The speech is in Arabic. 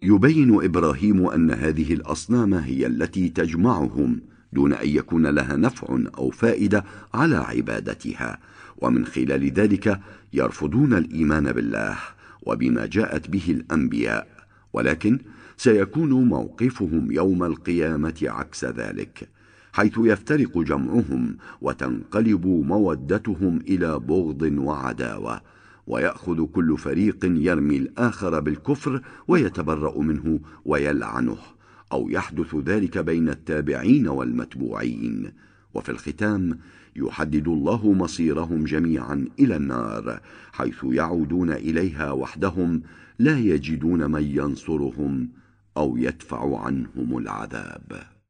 يبين إبراهيم أن هذه الأصنام هي التي تجمعهم دون أن يكون لها نفع أو فائدة على عبادتها، ومن خلال ذلك يرفضون الإيمان بالله وبما جاءت به الأنبياء، ولكن سيكون موقفهم يوم القيامة عكس ذلك، حيث يفترق جمعهم وتنقلب مودتهم إلى بغض وعداوة، ويأخذ كل فريق يرمي الآخر بالكفر ويتبرأ منه ويلعنه، أو يحدث ذلك بين التابعين والمتبوعين. وفي الختام يحدد الله مصيرهم جميعا إلى النار، حيث يعودون إليها وحدهم لا يجدون من ينصرهم أو يدفع عنهم العذاب.